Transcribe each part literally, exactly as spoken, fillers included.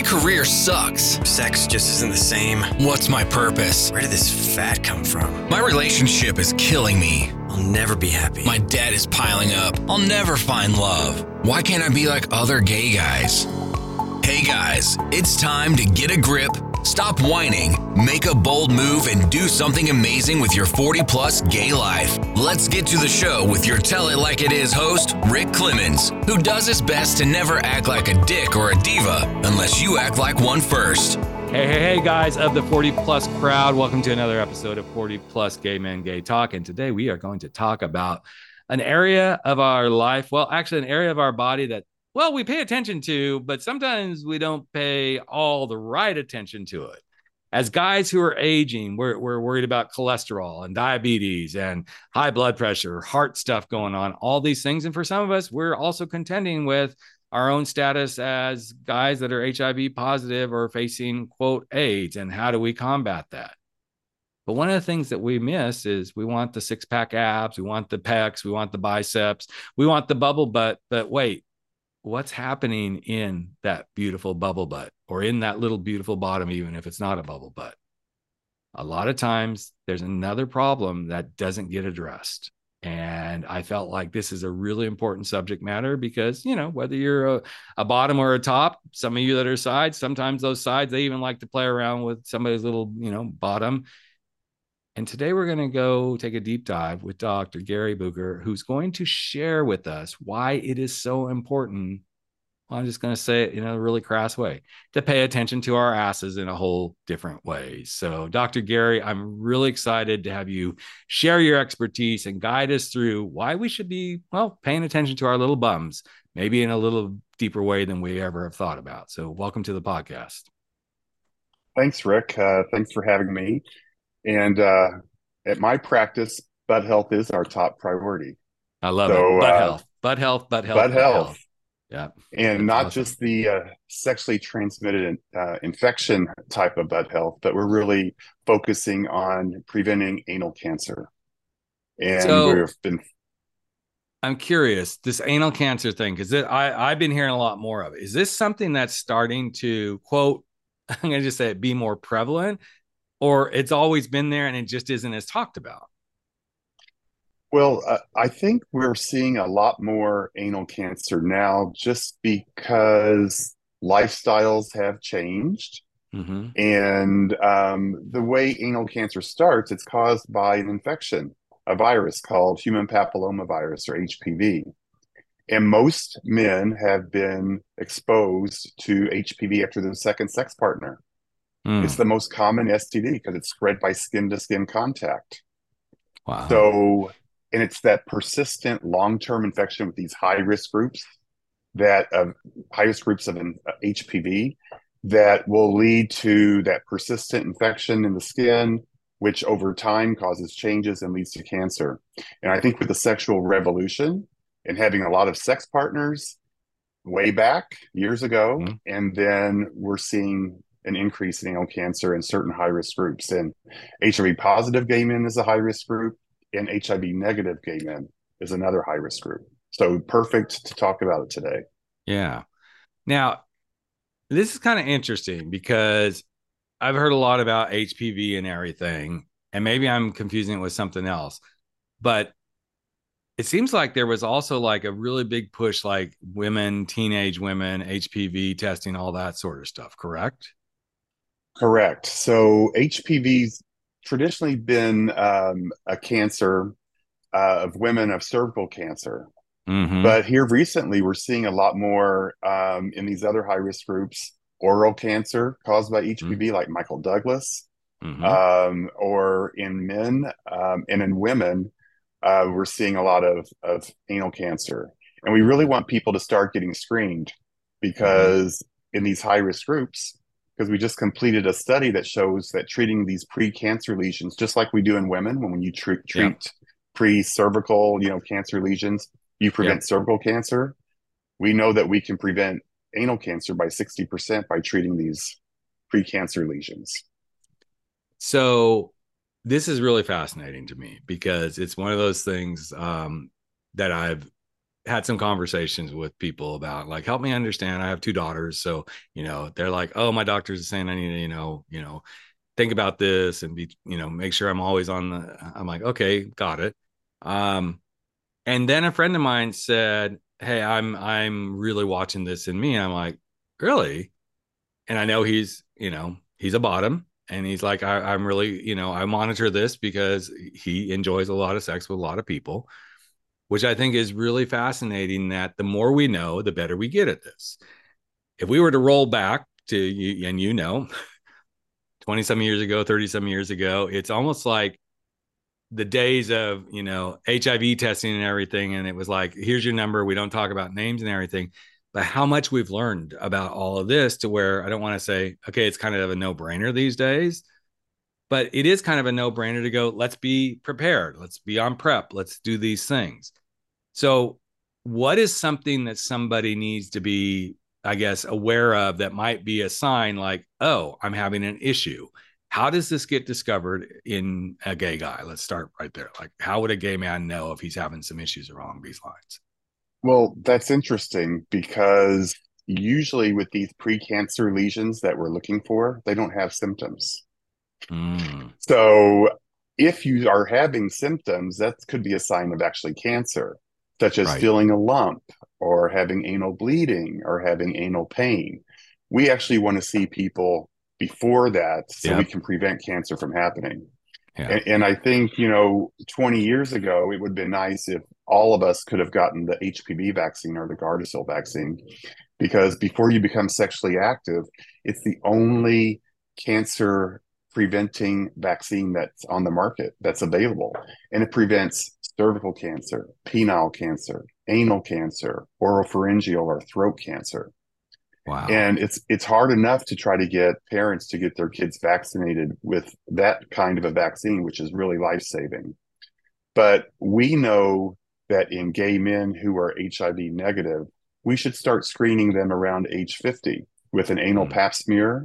My career sucks. Sex just isn't the same. What's my purpose? Where did this fat come from? My relationship is killing me. I'll never be happy. My debt is piling up. I'll never find love. Why can't I be like other gay guys? Hey guys, it's time to get a grip, stop whining, make a bold move, and do something amazing with your forty plus gay life. Let's get to the show with your Tell It Like It Is host, Rick Clemens, who does his best to never act like a dick or a diva unless you act like one first. Hey, hey, hey, guys of the forty plus crowd. Welcome to another episode of forty plus Gay Men Gay Talk. And today we are going to talk about an area of our life, well, actually an area of our body that, well, we pay attention to, but sometimes we don't pay all the right attention to it. As guys who are aging, we're, we're worried about cholesterol and diabetes and high blood pressure, heart stuff going on, all these things. And for some of us, we're also contending with our own status as guys that are H I V positive or facing, quote, AIDS. And how do we combat that? But one of the things that we miss is we want the six pack abs, we want the pecs, we want the biceps, we want the bubble butt. But wait, what's happening in that beautiful bubble butt or in that little beautiful bottom, even if it's not a bubble butt? A lot of times there's another problem that doesn't get addressed. And I felt like this is a really important subject matter because, you know, whether you're a, a bottom or a top, some of you that are sides, sometimes those sides, they even like to play around with somebody's little, you know, bottom. And today we're going to go take a deep dive with Doctor Gary Booker, who's going to share with us why it is so important. Well, I'm just going to say it in a really crass way, to pay attention to our asses in a whole different way. So Doctor Gary, I'm really excited to have you share your expertise and guide us through why we should be, well, paying attention to our little bums, maybe in a little deeper way than we ever have thought about. So welcome to the podcast. Thanks, Rick. Uh, thanks for having me. And uh, at my practice, butt health is our top priority. I love so, it. Butt uh, health, butt health, butt health, butt health. health. Yeah. And That's not awesome. just the uh, sexually transmitted uh, infection type of butt health, but we're really focusing on preventing anal cancer. And So, we've been. I'm curious, this anal cancer thing, because I I've been hearing a lot more of it. Is this something that's starting to, quote, I'm going to just say it, be more prevalent? Or it's always been there and it just isn't as talked about? Well, uh, I think we're seeing a lot more anal cancer now just because lifestyles have changed. Mm-hmm. And um, the way anal cancer starts, it's caused by an infection, a virus called human papillomavirus or H P V. And most men have been exposed to H P V after their second sex partner. Mm. It's the most common S T D because it's spread by skin-to-skin contact. Wow. So, and it's that persistent long-term infection with these high-risk groups, that uh, high-risk groups of an, uh, H P V, that will lead to that persistent infection in the skin, which over time causes changes and leads to cancer. And I think with the sexual revolution and having a lot of sex partners way back years ago, mm-hmm. and then we're seeing an increase in anal cancer in certain high-risk groups. And H I V positive gay men is a high-risk group, and H I V negative gay men is another high-risk group. So perfect to talk about it today. Yeah. Now, this is kind of interesting because I've heard a lot about H P V and everything, and maybe I'm confusing it with something else, but it seems like there was also like a really big push, like women, teenage women, H P V testing, all that sort of stuff, correct? Correct. So H P V's traditionally been um, a cancer uh, of women of cervical cancer. Mm-hmm. But here recently, we're seeing a lot more um, in these other high-risk groups, oral cancer caused by H P V, mm-hmm. like Michael Douglas, mm-hmm. um, or in men um, and in women, uh, we're seeing a lot of, of anal cancer. And we really want people to start getting screened because mm-hmm. in these high-risk groups, because we just completed a study that shows that treating these pre-cancer lesions, just like we do in women, when you treat, treat yep. pre-cervical, you know, cancer lesions, you prevent yep. cervical cancer. We know that we can prevent anal cancer by sixty percent by treating these pre-cancer lesions. So this is really fascinating to me because it's one of those things um, that I've had some conversations with people about like, help me understand. I have two daughters. So, you know, they're like, oh, my doctor's saying I need to, you know, you know, think about this and be, you know, make sure I'm always on the, I'm like, okay, got it. Um, and then a friend of mine said, hey, I'm, I'm really watching this in me. I'm like, really? And I know he's, you know, he's a bottom. And he's like, I, I'm really, you know, I monitor this because he enjoys a lot of sex with a lot of people, which I think is really fascinating that the more we know, the better we get at this. If we were to roll back to, and you know, twenty some years ago, thirty some years ago, it's almost like the days of, you know, H I V testing and everything. And it was like, here's your number. We don't talk about names and everything, but how much we've learned about all of this to where I don't want to say, okay, it's kind of a no brainer these days, but it is kind of a no brainer to go, let's be prepared. Let's be on prep. Let's do these things. So what is something that somebody needs to be, I guess, aware of that might be a sign like, oh, I'm having an issue? How does this get discovered in a gay guy? Let's start right there. Like, how would a gay man know if he's having some issues along these lines? Well, that's interesting because usually with these precancer lesions that we're looking for, they don't have symptoms. Mm. So if you are having symptoms, that could be a sign of actually cancer, such as Right. feeling a lump or having anal bleeding or having anal pain. We actually want to see people before that so Yep. we can prevent cancer from happening. Yeah. And, and I think, you know, twenty years ago, it would have been nice if all of us could have gotten the H P V vaccine or the Gardasil vaccine, because before you become sexually active, it's the only cancer preventing vaccine that's on the market that's available. And it prevents cervical cancer, penile cancer, anal cancer, oropharyngeal or throat cancer. Wow. And it's it's hard enough to try to get parents to get their kids vaccinated with that kind of a vaccine, which is really life-saving. But we know that in gay men who are H I V negative, we should start screening them around age fifty with an anal Mm. pap smear,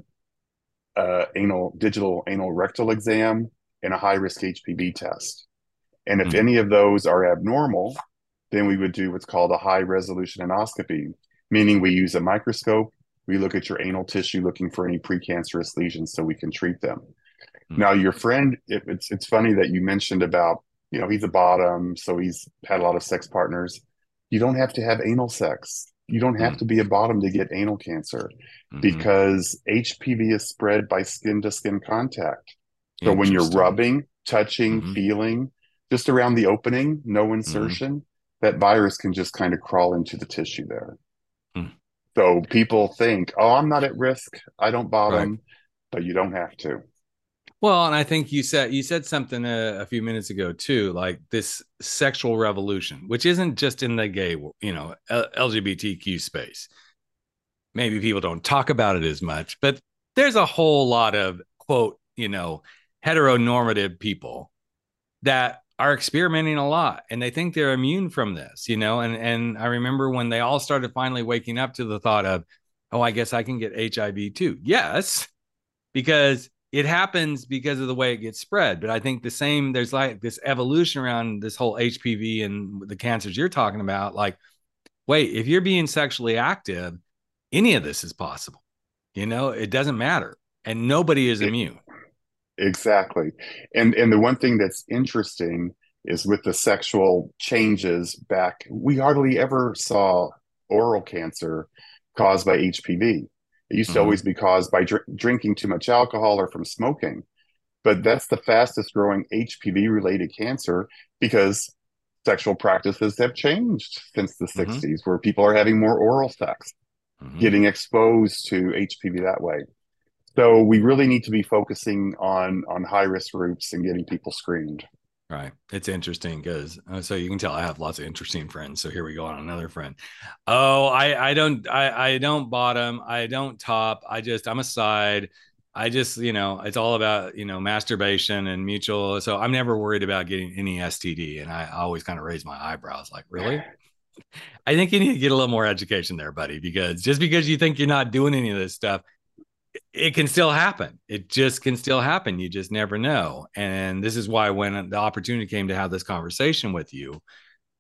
uh, anal digital anal rectal exam, and a high-risk H P V test. And if Mm. any of those are abnormal, then we would do what's called a high-resolution endoscopy, meaning we use a microscope, we look at your anal tissue looking for any precancerous lesions so we can treat them. Mm. Now, your friend, it, it's it's funny that you mentioned about, you know, he's a bottom, so he's had a lot of sex partners. You don't have to have anal sex. You don't have Mm. to be a bottom to get anal cancer Mhm. because H P V is spread by skin to skin contact. So when you're Interesting. rubbing, touching, Mhm. feeling, just around the opening, no insertion, that virus can just kind of crawl into the tissue there. Mm. So people think, oh, I'm not at risk. I don't bottom, Right. but you don't have to. Well, and I think you said you said something a, a few minutes ago too, like this sexual revolution, which isn't just in the gay, you know, L G B T Q space. Maybe people don't talk about it as much, but there's a whole lot of quote, you know, heteronormative people that are experimenting a lot and they think they're immune from this, you know, and and I remember when they all started finally waking up to the thought of, oh, I guess I can get H I V too. Yes, because it happens because of the way it gets spread. But I think the same, there's like this evolution around this whole H P V and the cancers you're talking about. Like, wait, if you're being sexually active, any of this is possible. You know, it doesn't matter. And nobody is It, immune. exactly. And and the one thing that's interesting is with the sexual changes back, we hardly ever saw oral cancer caused by H P V. It used to Mm-hmm. always be caused by dr- drinking too much alcohol or from smoking. But that's the fastest growing H P V related cancer because sexual practices have changed since the Mm-hmm. sixties, where people are having more oral sex, Mm-hmm. getting exposed to H P V that way. So we really need to be focusing on on high risk groups and getting people screened. Right. It's interesting because uh, so you can tell I have lots of interesting friends. So here we go on another friend. Oh, I I don't I I don't bottom. I don't top. I just I'm a side. I just, you know, it's all about, you know, masturbation and mutual. So I'm never worried about getting any S T D. And I always kind of raise my eyebrows like, really? I think you need to get a little more education there, buddy, because just because you think you're not doing any of this stuff, it can still happen. It just can still happen. You just never know. And this is why when the opportunity came to have this conversation with you,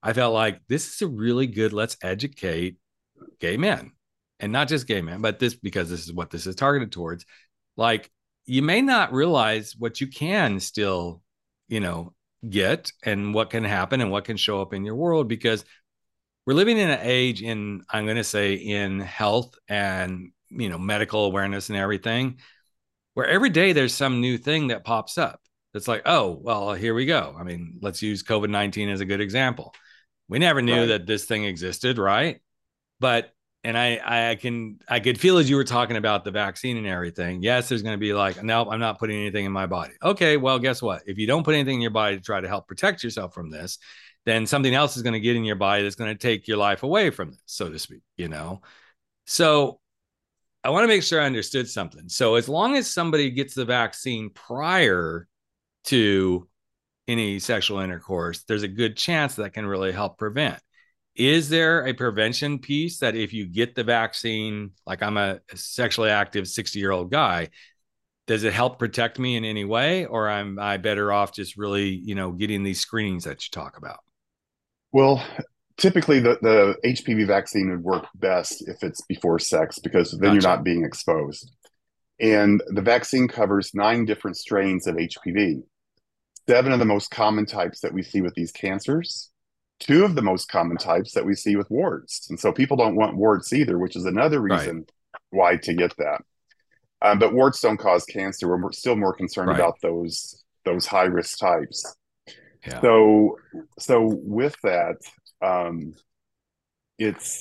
I felt like this is a really good, let's educate gay men, and not just gay men, but this, because this is what this is targeted towards. Like, you may not realize what you can still, you know, get, and what can happen and what can show up in your world, because we're living in an age in, I'm going to say, in health and, you know, medical awareness and everything, where every day there's some new thing that pops up. It's like, oh, well, here we go. I mean, let's use COVID nineteen as a good example. We never knew right. that this thing existed, right? But, and I, I can, I could feel as you were talking about the vaccine and everything. Yes, there's going to be like, no, I'm not putting anything in my body. Okay, well, guess what? If you don't put anything in your body to try to help protect yourself from this, then something else is going to get in your body that's going to take your life away from this, so to speak, you know? So I want to make sure I understood something. So as long as somebody gets the vaccine prior to any sexual intercourse, there's a good chance that can really help prevent. Is there a prevention piece that if you get the vaccine, like I'm a sexually active sixty year old guy, does it help protect me in any way? Or am I better off just really, you know, getting these screenings that you talk about? Well, typically the, the H P V vaccine would work best if it's before sex, because then gotcha. You're not being exposed. And the vaccine covers nine different strains of H P V. Seven of the most common types that we see with these cancers, two of the most common types that we see with warts. And so people don't want warts either, which is another reason right. why to get that. Um, but warts don't cause cancer. We're still more concerned right. about those, those high-risk types. Yeah. So, so with that, um, it's,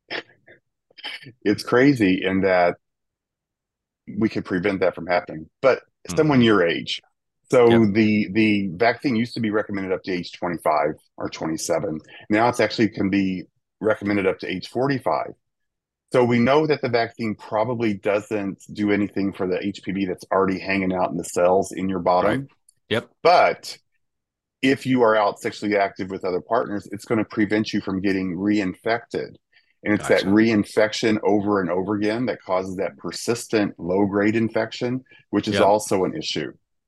it's crazy in that we could prevent that from happening, but mm-hmm. someone your age. So yep. the, the vaccine used to be recommended up to age twenty-five or twenty-seven. Now it's actually can be recommended up to age forty-five. So we know that the vaccine probably doesn't do anything for the H P V that's already hanging out in the cells in your bottom. Right. Yep. But if you are out sexually active with other partners, it's going to prevent you from getting reinfected. And it's gotcha. That reinfection over and over again that causes that persistent low-grade infection, which is yep. also an issue.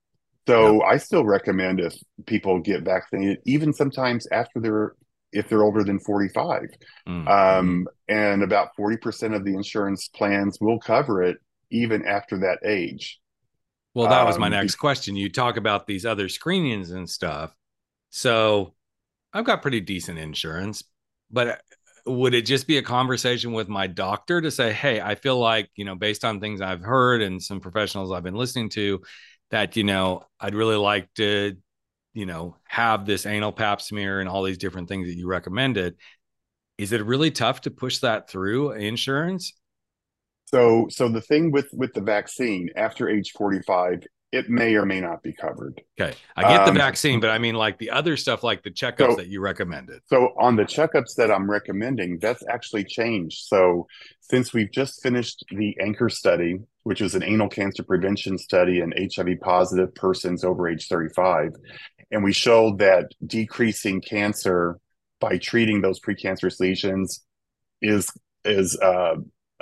So yep. I still recommend if people get vaccinated, even sometimes after they're, if they're older than forty-five. Mm-hmm. Um, and about forty percent of the insurance plans will cover it even after that age. Well, that was my um, next question. You talk about these other screenings and stuff. So I've got pretty decent insurance, but would it just be a conversation with my doctor to say, hey, I feel like, you know, based on things I've heard and some professionals I've been listening to, that, you know, I'd really like to, you know, have this anal pap smear and all these different things that you recommended. Is it really tough to push that through insurance? So, so the thing with, with the vaccine after age forty-five, it may or may not be covered. Okay. I get um, the vaccine, but I mean like the other stuff, like the checkups so, that you recommended. So on the checkups that I'm recommending, that's actually changed. So since we've just finished the ANCHOR study, which was an anal cancer prevention study in H I V positive persons over age thirty-five, and we showed that decreasing cancer by treating those precancerous lesions is, is, uh,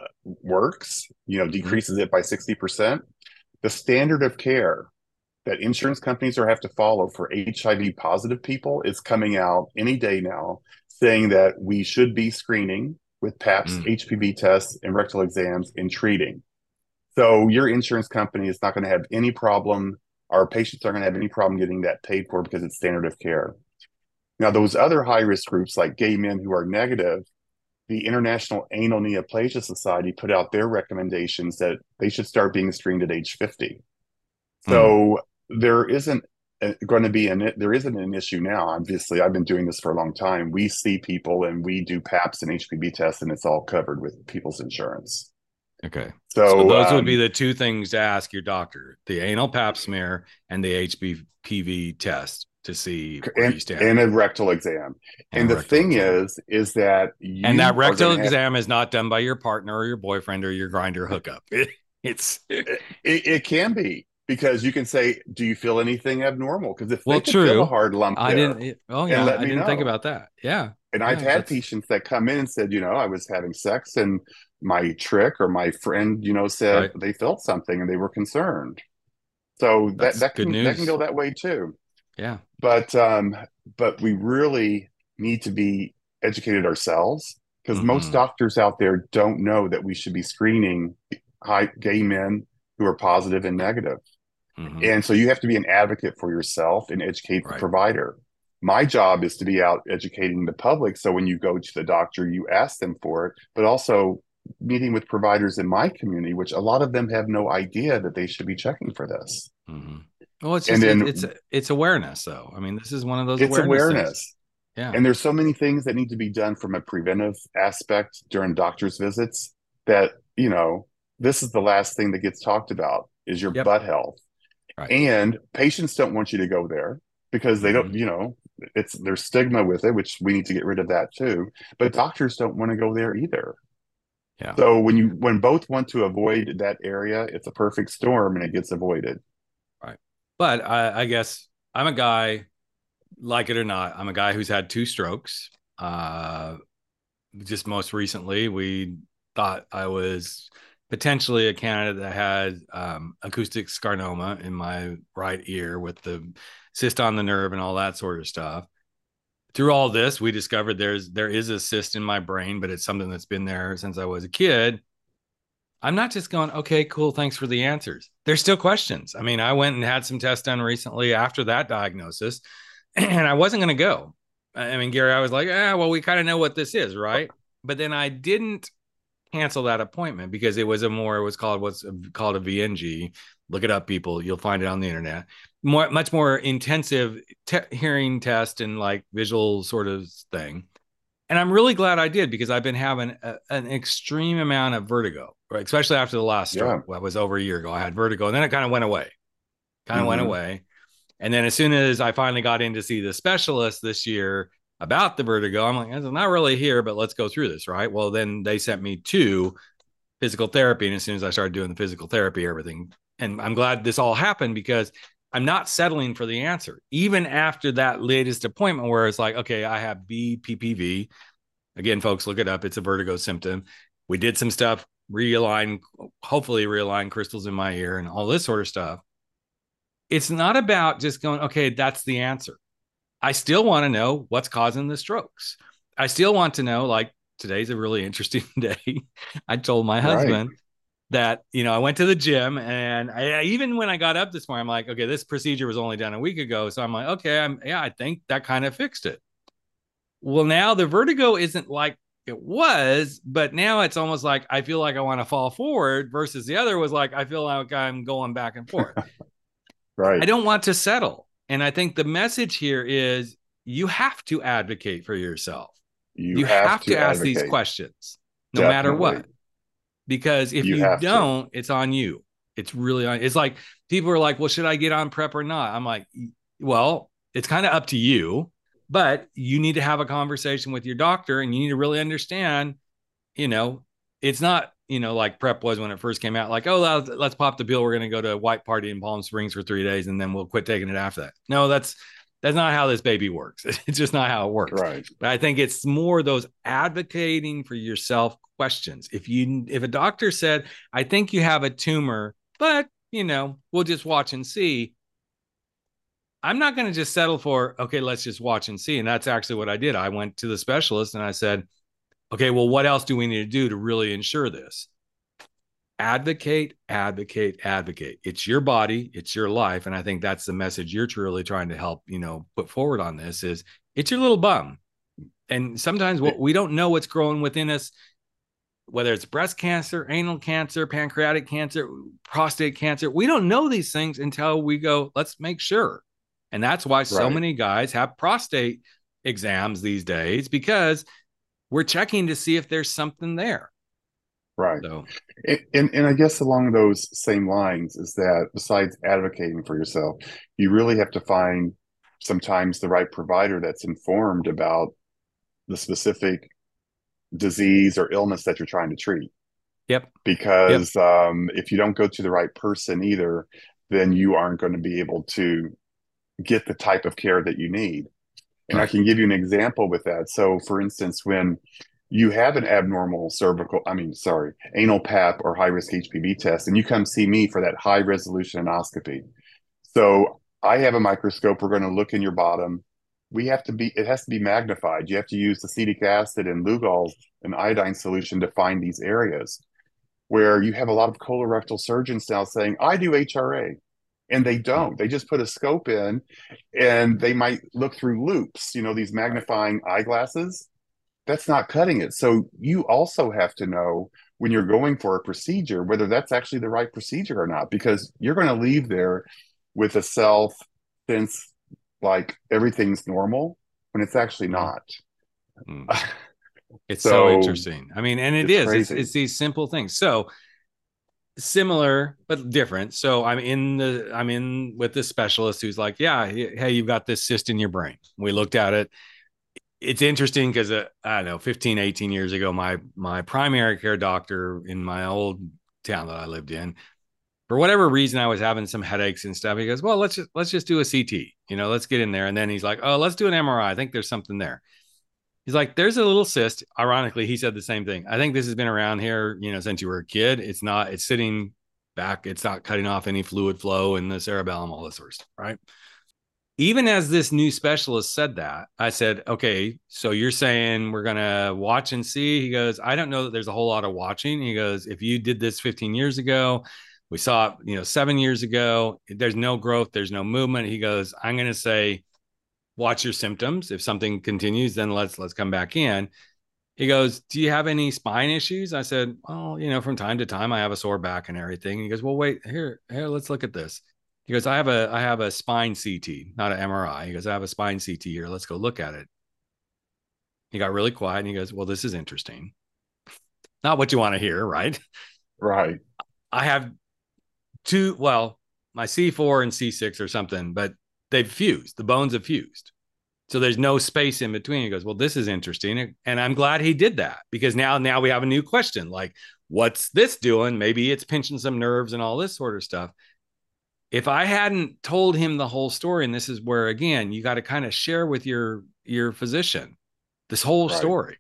works, you know, decreases it by sixty percent. The standard of care that insurance companies are have to follow for H I V positive people is coming out any day now, saying that we should be screening with PAPs, mm. H P V tests, and rectal exams and treating. So your insurance company is not going to have any problem. Our patients aren't going to have any problem getting that paid for because it's standard of care. Now, those other high-risk groups like gay men who are negative, the International Anal Neoplasia Society put out their recommendations that they should start being screened at age fifty. So mm. there isn't going to be an there isn't an issue now. Obviously, I've been doing this for a long time. We see people and we do PAPs and H P V tests, and it's all covered with people's insurance. Okay, so, so those um, would be the two things to ask your doctor: the anal pap smear and the H P V test to see where and, you stand, and a rectal exam. And, and the thing exam. is, is that you and that rectal exam have, is not done by your partner or your boyfriend or your grinder hookup. It, it's it, it can be. Because you can say, "Do you feel anything abnormal?" Because if well, they true. feel a hard lump, I there, didn't. Oh yeah, I didn't know. think about that. Yeah, and yeah, I've had that's... patients that come in and said, "You know, I was having sex, and my trick or my friend, you know, said right. they felt something and they were concerned." So that that's that good can news. that can go that way too. Yeah, but um, but we really need to be educated ourselves, because most Mm-hmm. doctors out there don't know that we should be screening high, gay men who are positive and negative. Mm-hmm. And so you have to be an advocate for yourself and educate the Right. provider. My job is to be out educating the public. So when you go to the doctor, you ask them for it, but also meeting with providers in my community, which a lot of them have no idea that they should be checking for this. Mm-hmm. Well, it's And just it, then it's it's awareness, though. I mean, this is one of those it's awareness things. awareness. Yeah. And there's so many things that need to be done from a preventive aspect during doctor's visits that, you know, this is the last thing that gets talked about is your Yep. butt health. Right. And patients don't want you to go there because they Mm-hmm. don't, you know, it's there's stigma with it, which we need to get rid of that too. But doctors don't want to go there either. Yeah. So when you when both want to avoid that area, it's a perfect storm and it gets avoided. Right. But I, I guess I'm a guy, like it or not, I'm a guy who's had two strokes. Uh, just most recently, we thought I was potentially a candidate that had um, acoustic scarnoma in my right ear with the cyst on the nerve and all that sort of stuff. Through all this, we discovered there's there is a cyst in my brain, but it's something that's been there since I was a kid. I'm not just going, okay, cool, thanks for the answers. There's still questions. I mean, I went and had some tests done recently after that diagnosis, and I wasn't going to go. I mean, Gary, I was like, ah, well, we kind of know what this is, right? But then I didn't cancel that appointment because it was a more, it was called what's called a V N G. Look it up, people. You'll find it on the internet. More, much more intensive te- hearing test and like visual sort of thing. And I'm really glad I did because I've been having a, an extreme amount of vertigo, right? Especially after the last stroke. Yeah. Well, it was over a year ago. I had vertigo, and then it kind of went away. Kind of Mhm. went away. And then as soon as I finally got in to see the specialist this year about the vertigo, I'm like, it's not really here, but let's go through this, right? Well, then they sent me to physical therapy. And as soon as I started doing the physical therapy, everything. And I'm glad this all happened because I'm not settling for the answer. Even after that latest appointment where it's like, okay, I have B P P V. Again, folks, look it up. It's a vertigo symptom. We did some stuff, realign, hopefully realign crystals in my ear and all this sort of stuff. It's not about just going, okay, that's the answer. I still want to know what's causing the strokes. I still want to know, like, today's a really interesting day. I told my husband Right. that, you know, I went to the gym and I, even when I got up this morning, I'm like, okay, this procedure was only done a week ago. So I'm like, okay, I'm, yeah, I think that kind of fixed it. Well, now the vertigo isn't like it was, but now it's almost like I feel like I want to fall forward versus the other was like, I feel like I'm going back and forth. Right. I don't want to settle. And I think the message here is you have to advocate for yourself. You, You have, have to, to ask advocate. these questions no matter Definitely. what. Because if You you, have to. don't, it's on you. It's really on. It's like people are like, well, should I get on PrEP or not? I'm like, well, it's kind of up to you, but you need to have a conversation with your doctor and you need to really understand, you know, it's not, you know, like PrEP was when it first came out, like, oh, let's, let's pop the pill. We're going to go to a white party in Palm Springs for three days and then we'll quit taking it after that. No, that's, that's not how this baby works. It's just not how it works. Right. But I think it's more those advocating for yourself questions. If you, if a doctor said, I think you have a tumor, but, you know, we'll just watch and see. I'm not going to just settle for, okay, let's just watch and see. And that's actually what I did. I went to the specialist and I said, okay, well, what else do we need to do to really ensure this? Advocate, advocate, advocate. It's your body, it's your life. And I think that's the message you're truly trying to help, you know, put forward on this is it's your little bum. And sometimes what we don't know what's growing within us, whether it's breast cancer, anal cancer, pancreatic cancer, prostate cancer, we don't know these things until we go, let's make sure. And that's why so Right. many guys have prostate exams these days because we're checking to see if there's something there. Right. So, And, and and I guess along those same lines is that besides advocating for yourself, you really have to find sometimes the right provider that's informed about the specific disease or illness that you're trying to treat. yep. Because um, if you don't go to the right person either, then you aren't going to be able to get the type of care that you need. And I Right. can give you an example with that. So, for instance, when you have an abnormal cervical, I mean, sorry, anal pap or high risk H P V test, and you come see me for that high resolution endoscopy. So, I have a microscope. We're going to look in your bottom. we have to be, it has to be magnified. You have to use acetic acid and Lugol, an iodine solution, to find these areas, where you have a lot of colorectal surgeons now saying, I do H R A. And they don't. They just put a scope in, and they might look through loops, you know, these magnifying eyeglasses. That's not cutting it. So you also have to know when you're going for a procedure, whether that's actually the right procedure or not, because you're going to leave there with a self sense like everything's normal when it's actually not. Mm. It's so, so interesting. I mean, and it it's is, it's, it's these simple things. So similar, but different. So I'm in the, I'm in with this specialist who's like, yeah, hey, you've got this cyst in your brain. We looked at it. It's interesting because uh, I don't know, fifteen, eighteen years ago, my, my primary care doctor in my old town that I lived in, for whatever reason, I was having some headaches and stuff. He goes, well, let's just, let's just do a C T, you know, let's get in there. And then he's like, oh, let's do an M R I. I think there's something there. He's like, there's a little cyst. Ironically, he said the same thing. I think this has been around here, you know, since you were a kid. It's not, it's sitting back. It's not cutting off any fluid flow in the cerebellum, all this sort of stuff, right? Even as this new specialist said that, I said, okay, so you're saying we're going to watch and see? He goes, I don't know that there's a whole lot of watching. He goes, if you did this fifteen years ago, we saw it, you know, seven years ago, there's no growth, there's no movement. He goes, I'm going to say, watch your symptoms. If something continues, then let's, let's come back in. He goes, do you have any spine issues? I said, well, you know, from time to time I have a sore back and everything. He goes, well, wait, here, here, let's look at this. He goes, I have a, I have a spine C T, not an M R I. He goes, I have a spine C T here. Let's go look at it. He got really quiet and he goes, well, this is interesting. Not what you want to hear, right? Right. I have two, well, my C four and C six or something, but they've fused. The bones have fused. So there's no space in between. He goes, well, this is interesting. And I'm glad he did that, because now, now we have a new question. Like, what's this doing? Maybe it's pinching some nerves and all this sort of stuff. If I hadn't told him the whole story, and this is where, again, you got to kind of share with your, your physician this whole right. story.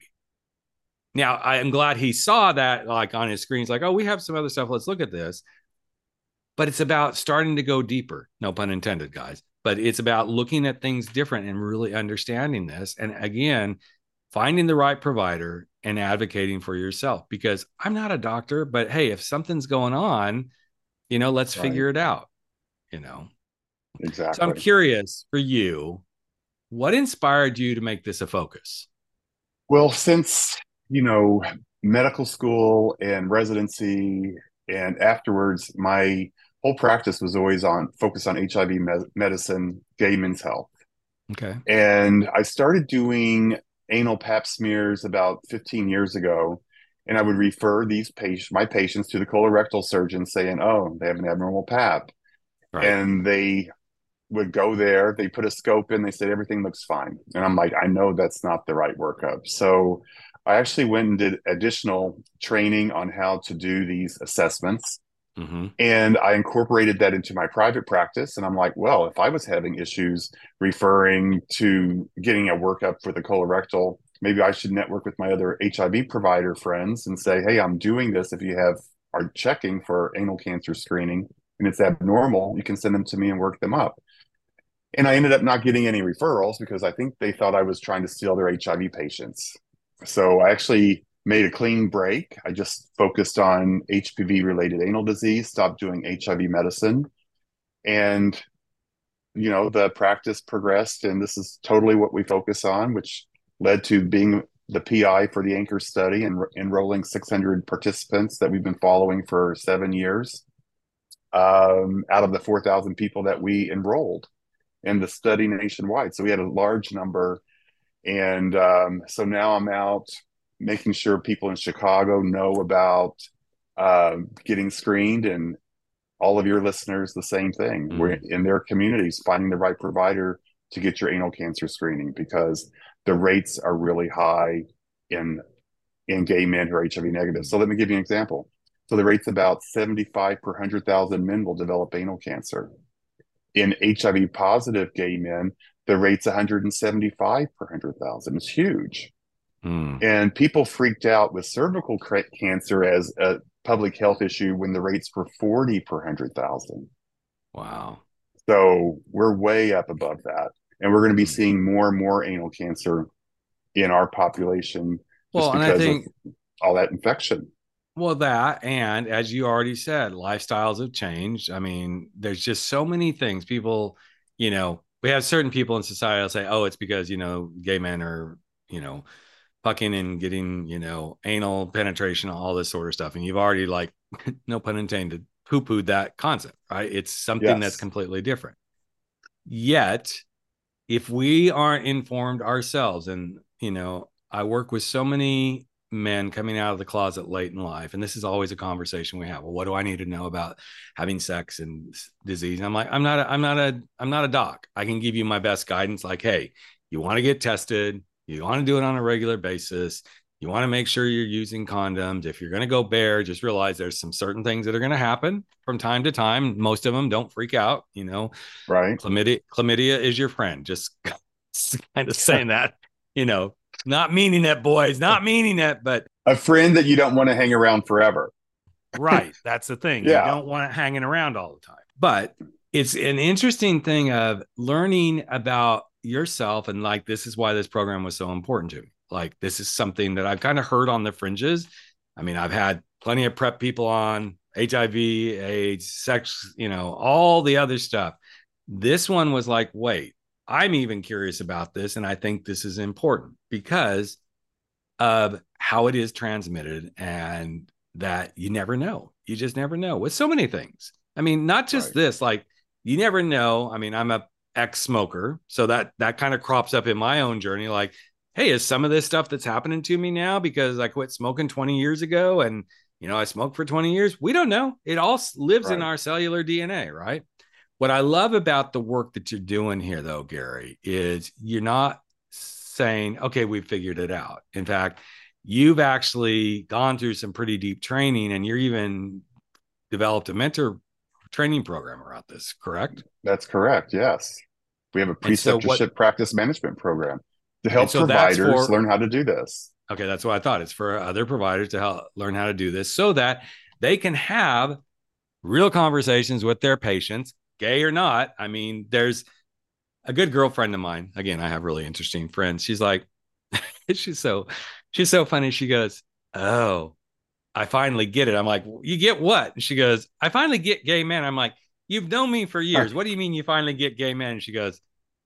Now, I am glad he saw that, like, on his screen. He's like, oh, we have some other stuff. Let's look at this. But it's about starting to go deeper. No pun intended, guys. But it's about looking at things different and really understanding this. And again, finding the right provider and advocating for yourself, because I'm not a doctor, but hey, if something's going on, you know, let's right. figure it out, you know? Exactly. So I'm curious for you, what inspired you to make this a focus? Well, since, you know, medical school and residency and afterwards, my whole practice was always on focused on H I V me- medicine, gay men's health. Okay. And I started doing anal pap smears about fifteen years ago. And I would refer these patients, my patients, to the colorectal surgeon saying, oh, they have an abnormal pap. Right. And they would go there, they put a scope in, they said, everything looks fine. And I'm like, I know that's not the right workup. So I actually went and did additional training on how to do these assessments. Mm-hmm. And I incorporated that into my private practice. And I'm like, well, if I was having issues referring to getting a workup for the colorectal, maybe I should network with my other H I V provider friends and say, hey, I'm doing this. If you have are checking for anal cancer screening and it's abnormal, you can send them to me and work them up. And I ended up not getting any referrals because I think they thought I was trying to steal their H I V patients. So I actually made a clean break. I just focused on H P V-related anal disease, stopped doing H I V medicine. And, you know, the practice progressed, and this is totally what we focus on, which led to being the P I for the Anchor study and enrolling six hundred participants that we've been following for seven years um, out of the four thousand people that we enrolled in the study nationwide. So we had a large number. And um, so now I'm out making sure people in Chicago know about uh, getting screened, and all of your listeners, the same thing. Mm-hmm. We're in their communities, finding the right provider to get your anal cancer screening, because the rates are really high in in gay men who are H I V negative. So let me give you an example. So the rate's about seventy-five per one hundred thousand men will develop anal cancer. In H I V positive gay men, the rate's one hundred seventy-five per one hundred thousand. It's huge. Mm. And people freaked out with cervical cancer as a public health issue when the rates were forty per one hundred thousand. Wow. So we're way up above that. And we're going to be seeing more and more anal cancer in our population just Well, and I because think of all that infection. Well, that, and as you already said, lifestyles have changed. I mean, there's just so many things. People, you know, we have certain people in society will say, oh, it's because, you know, gay men are, you know, fucking and getting, you know, anal penetration, all this sort of stuff. And you've already, like, no pun intended, poo-pooed that concept, right? It's something that's Yes. completely different. Yet, if we aren't informed ourselves, and, you know, I work with so many men coming out of the closet late in life, and this is always a conversation we have. Well, what do I need to know about having sex and disease? And I'm like, I'm not a, I'm not a I'm not a doc. I can give you my best guidance, like, hey, you want to get tested, you want to do it on a regular basis, you want to make sure you're using condoms. If you're going to go bare, just realize there's some certain things that are going to happen from time to time. Most of them, don't freak out, you know. Right. Chlamydia chlamydia is your friend. Just kind of saying that, you know, not meaning it, boys, not meaning it, but A friend that you don't want to hang around forever. right. That's the thing. Yeah. You don't want it hanging around all the time. But it's an interesting thing of learning about yourself. And like, this is why this program was so important to me. Like, this is something that I've kind of heard on the fringes. I mean, I've had plenty of prep people on H I V, AIDS, sex, you know, all the other stuff. This one was like, wait, I'm even curious about this. And I think this is important because of how it is transmitted, and that you never know. You just never know with so many things. I mean, not just Right. this, like, you never know. I mean, I'm a ex-smoker, so that that kind of crops up in my own journey. Like, hey, is some of this stuff that's happening to me now because I quit smoking twenty years ago, and, you know, I smoked for twenty years? We don't know. It all lives in Right. our cellular D N A, right? What I love about the work that you're doing here, though, Gary, is you're not saying, okay, we've figured it out. In fact, you've actually gone through some pretty deep training, and you're even developed a mentor training program around this, correct? That's correct. Yes. We have a And so preceptorship what, practice management program to help and so that's providers for, learn how to do this. okay, that's what I thought. It's for other providers to help learn how to do this so that they can have real conversations with their patients, gay or not. I mean, there's a good girlfriend of mine. Again, I have really interesting friends. She's like, she's so, she's so funny. She goes, oh, I finally get it. I'm like, you get what? And she goes, I finally get gay men. I'm like, you've known me for years. What do you mean you finally get gay men? And she goes,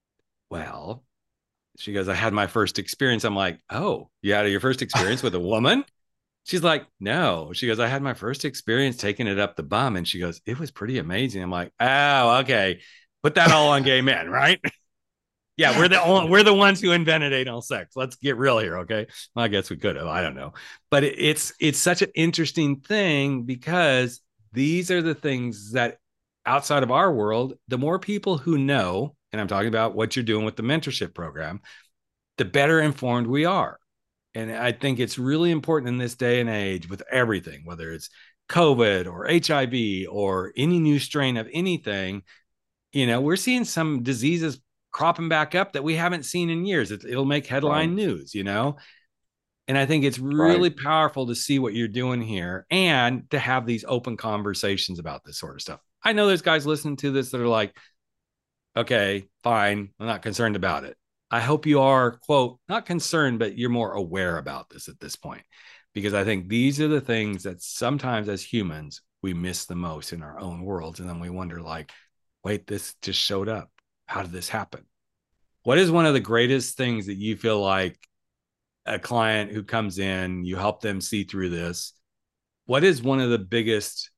well, she goes, I had my first experience. I'm like, oh, you had your first experience with a woman? She's like, no. She goes, I had my first experience taking it up the bum. And she goes, it was pretty amazing. I'm like, oh, okay. Put that all on gay men, right? Yeah, we're the only, we're the ones who invented anal sex. Let's get real here, okay? Well, I guess we could have. I don't know, but it, it's it's such an interesting thing because these are the things that outside of our world, the more people who know, and I'm talking about what you're doing with the mentorship program, the better informed we are. And I think it's really important in this day and age with everything, whether it's COVID or H I V or any new strain of anything. You know, we're seeing some diseases cropping back up that we haven't seen in years. It, it'll make headline Right. news, you know? And I think it's really Right. powerful to see what you're doing here and to have these open conversations about this sort of stuff. I know there's guys listening to this that are like, okay, fine, I'm not concerned about it. I hope you are, quote, not concerned, but you're more aware about this at this point, because I think these are the things that sometimes as humans, we miss the most in our own worlds. And then we wonder, like, wait, this just showed up. How did this happen? What is one of the greatest things that you feel like a client who comes in, you help them see through this? What is one of the biggest,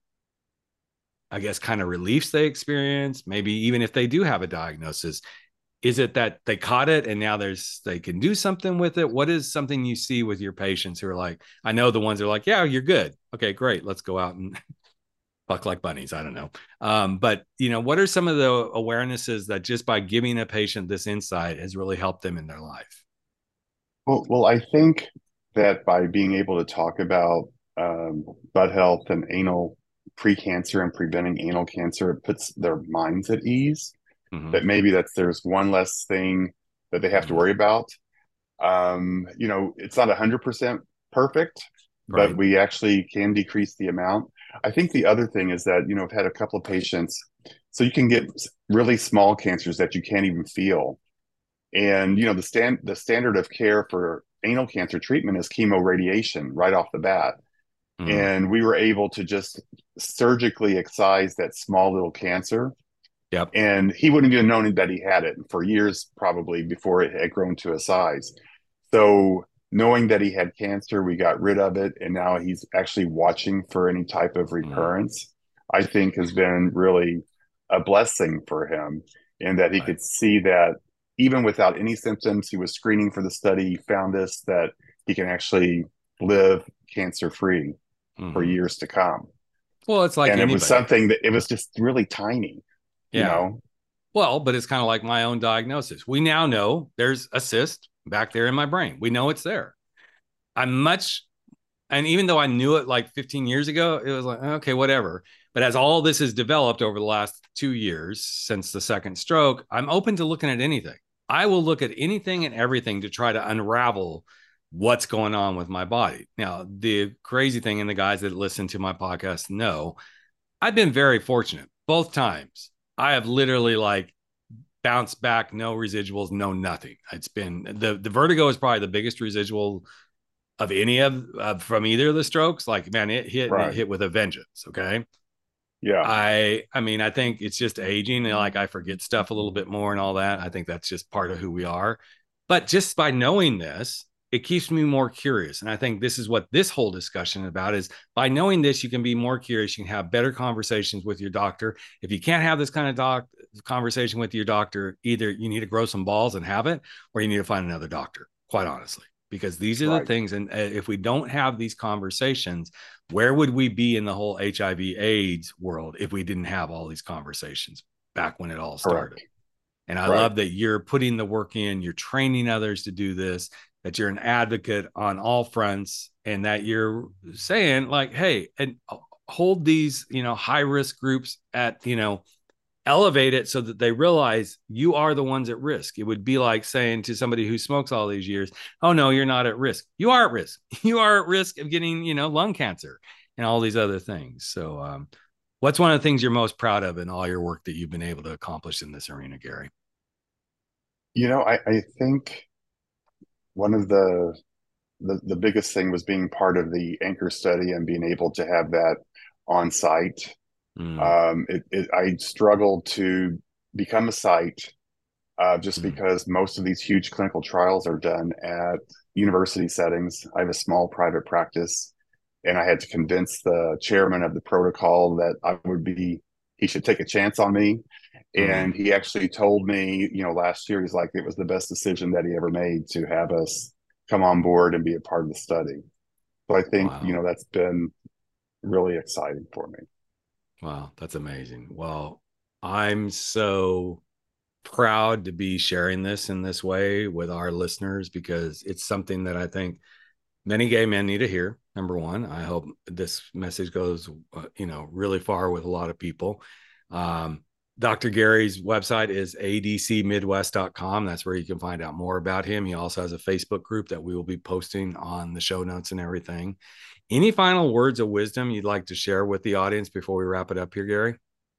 I guess, kind of reliefs they experience? Maybe even if they do have a diagnosis, is it that they caught it and now there's, they can do something with it? What is something you see with your patients who are like, I know the ones that are like, yeah, you're good. Okay, great. Let's go out and fuck like bunnies. I don't know. Um, but, you know, what are some of the awarenesses that just by giving a patient this insight has really helped them in their life? Well, well, I think that by being able to talk about um, butt health and anal pre-cancer and preventing anal cancer, it puts their minds at ease. Mm-hmm. That maybe that's there's one less thing that they have mm-hmm. to worry about. Um, you know, it's not one hundred percent perfect, Right. but we actually can decrease the amount. I think the other thing is that, you know, I've had a couple of patients, so you can get really small cancers that you can't even feel. And you know, the stand the standard of care for anal cancer treatment is chemoradiation right off the bat. Mm. And we were able to just surgically excise that small little cancer. Yep. And he wouldn't even known that he had it for years, probably before it had grown to a size. So knowing that he had cancer, we got rid of it. And now he's actually watching for any type of recurrence, mm. I think has been really a blessing for him, in that he right. could see that even without any symptoms, he was screening for the study, he found this, that he can actually live cancer free mm-hmm. for years to come. Well, it's like and anybody. It was something that it was just really tiny, yeah. you know? Well, but it's kind of like my own diagnosis. We now know there's a cyst back there in my brain. We know it's there. I'm much, and even though I knew it like fifteen years ago, it was like, okay, whatever. But as all this has developed over the last two years since the second stroke, I'm open to looking at anything. I will look at anything and everything to try to unravel what's going on with my body. Now, the crazy thing, and the guys that listen to my podcast know, I've been very fortunate both times. I have literally like bounced back, no residuals, no nothing. It's been the the vertigo is probably the biggest residual of any of uh, from either of the strokes. Like, man, it hit right. it hit with a vengeance. Okay. Yeah. I I mean, I think it's just aging, and like I forget stuff a little bit more and all that. I think that's just part of who we are. But just by knowing this, it keeps me more curious. And I think this is what this whole discussion is about, is by knowing this, you can be more curious. You can have better conversations with your doctor. If you can't have this kind of doc conversation with your doctor, either you need to grow some balls and have it, or you need to find another doctor, quite honestly, because these are right. the things. And if we don't have these conversations, where would we be in the whole H I V AIDS world if we didn't have all these conversations back when it all started? Correct. And I right. love that you're putting the work in, you're training others to do this, that you're an advocate on all fronts, and that you're saying like, hey, and hold these, you know, high risk groups at, you know, elevate it so that they realize you are the ones at risk. It would be like saying to somebody who smokes all these years, oh no, you're not at risk. You are at risk. You are at risk of getting, you know, lung cancer and all these other things. So um, what's one of the things you're most proud of in all your work that you've been able to accomplish in this arena, Gary? You know, I, I think one of the, the the biggest thing was being part of the Anchor study and being able to have that on site. Mm. Um, it, it, I struggled to become a site uh, just mm. because most of these huge clinical trials are done at university settings. I have a small private practice, and I had to convince the chairman of the protocol that I would be, he should take a chance on me. And he actually told me, you know, last year, he's like, it was the best decision that he ever made to have us come on board and be a part of the study. So I think, wow. you know, that's been really exciting for me. Wow, that's amazing. Well, I'm so proud to be sharing this in this way with our listeners, because it's something that I think many gay men need to hear. Number one, I hope this message goes, uh, you know, really far with a lot of people. Um, Doctor Gary's website is A D C midwest dot com. That's where you can find out more about him. He also has a Facebook group that we will be posting on the show notes and everything. Any final words of wisdom you'd like to share with the audience before we wrap it up here, Gary?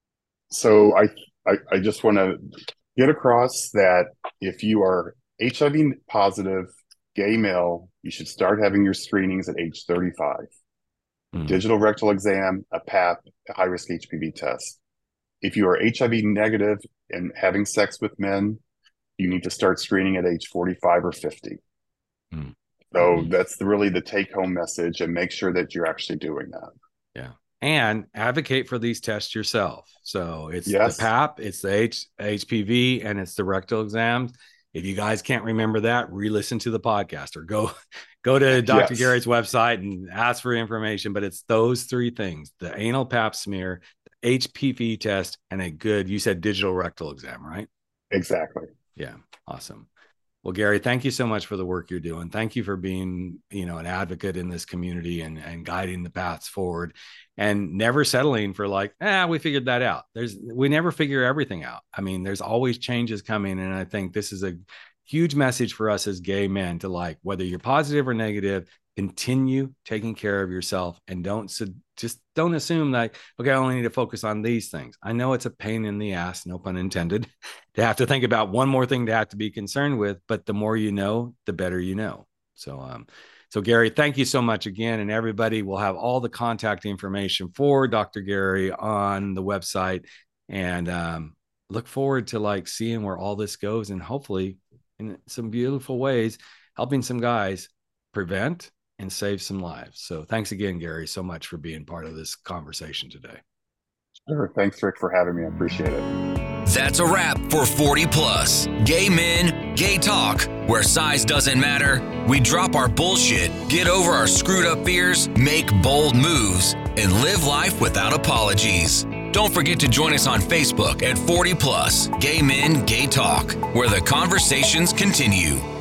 So I, I, I just want to get across that if you are H I V positive, gay male, you should start having your screenings at age thirty-five. Mm. Digital rectal exam, a P A P, a high-risk H P V test. If you are H I V negative and having sex with men, you need to start screening at age forty-five or fifty. Mm. So mm-hmm. that's the, really the take-home message, and make sure that you're actually doing that. Yeah. And advocate for these tests yourself. So it's yes. the P A P, it's the H- HPV, and it's the rectal exams. If you guys can't remember that, re-listen to the podcast or go, go to Doctor Yes. Gary's website and ask for information. But it's those three things: the anal Pap smear, H P V test, and a good, you said digital rectal exam, right? Exactly. Yeah. Awesome. Well, Gary, thank you so much for the work you're doing. Thank you for being, you know, an advocate in this community and, and guiding the paths forward, and never settling for like, ah, we figured that out. There's, we never figure everything out. I mean, there's always changes coming. And I think this is a huge message for us as gay men to, like, whether you're positive or negative, continue taking care of yourself, and don't just don't assume that, okay, I only need to focus on these things. I know it's a pain in the ass, no pun intended, to have to think about one more thing to have to be concerned with, but the more you know, the better you know. So, um, so Gary, thank you so much again. And everybody will have all the contact information for Doctor Gary on the website, and um, look forward to like seeing where all this goes, and hopefully in some beautiful ways, helping some guys prevent and save some lives. So thanks again, Gary, so much for being part of this conversation today. Sure. Thanks, Rick, for having me. I appreciate it. That's a wrap for forty plus. Gay men, gay talk, where size doesn't matter. We drop our bullshit, get over our screwed up fears, make bold moves, and live life without apologies. Don't forget to join us on Facebook at forty plus, Gay Men, Gay Talk, where the conversations continue.